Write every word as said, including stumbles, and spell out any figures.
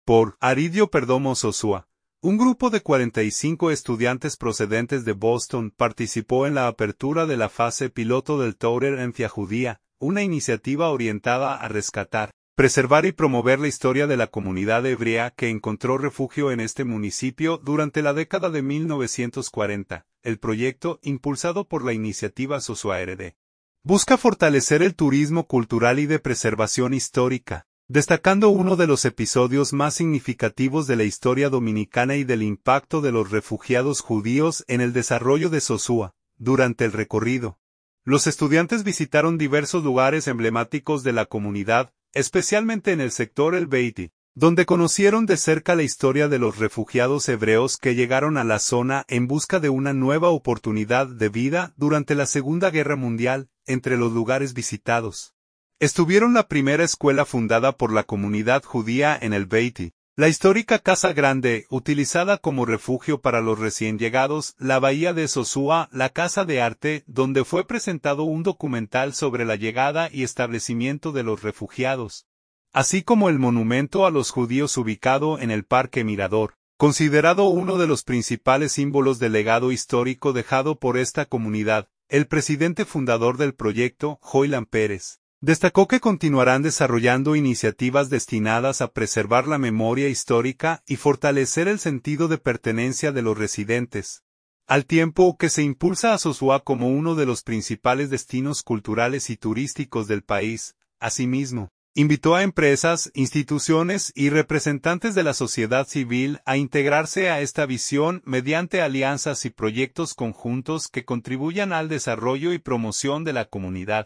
por Aridio Perdomo Sosúa. Un grupo de cuarenta y cinco estudiantes procedentes de Boston participó en la apertura de la fase piloto del Tourer en Judía, una iniciativa orientada a rescatar, preservar y promover la historia de la comunidad hebrea que encontró refugio en este municipio durante la década de mil novecientos cuarenta. El proyecto, impulsado por la iniciativa Sosúa R D, busca fortalecer el turismo cultural y de preservación histórica, destacando uno de los episodios más significativos de la historia dominicana y del impacto de los refugiados judíos en el desarrollo de Sosúa. Durante el recorrido, los estudiantes visitaron diversos lugares emblemáticos de la comunidad, especialmente en el sector El Beiti, donde conocieron de cerca la historia de los refugiados hebreos que llegaron a la zona en busca de una nueva oportunidad de vida durante la Segunda Guerra Mundial. Entre los lugares visitados estuvieron la primera escuela fundada por la comunidad judía en El Beiti, la histórica Casa Grande, utilizada como refugio para los recién llegados, la Bahía de Sosúa, la Casa de Arte, donde fue presentado un documental sobre la llegada y establecimiento de los refugiados, así como el monumento a los judíos ubicado en el Parque Mirador, considerado uno de los principales símbolos del legado histórico dejado por esta comunidad. El presidente fundador del proyecto, Joylan Pérez, destacó que continuarán desarrollando iniciativas destinadas a preservar la memoria histórica y fortalecer el sentido de pertenencia de los residentes, al tiempo que se impulsa a Sosúa como uno de los principales destinos culturales y turísticos del país. Asimismo, invitó a empresas, instituciones y representantes de la sociedad civil a integrarse a esta visión mediante alianzas y proyectos conjuntos que contribuyan al desarrollo y promoción de la comunidad.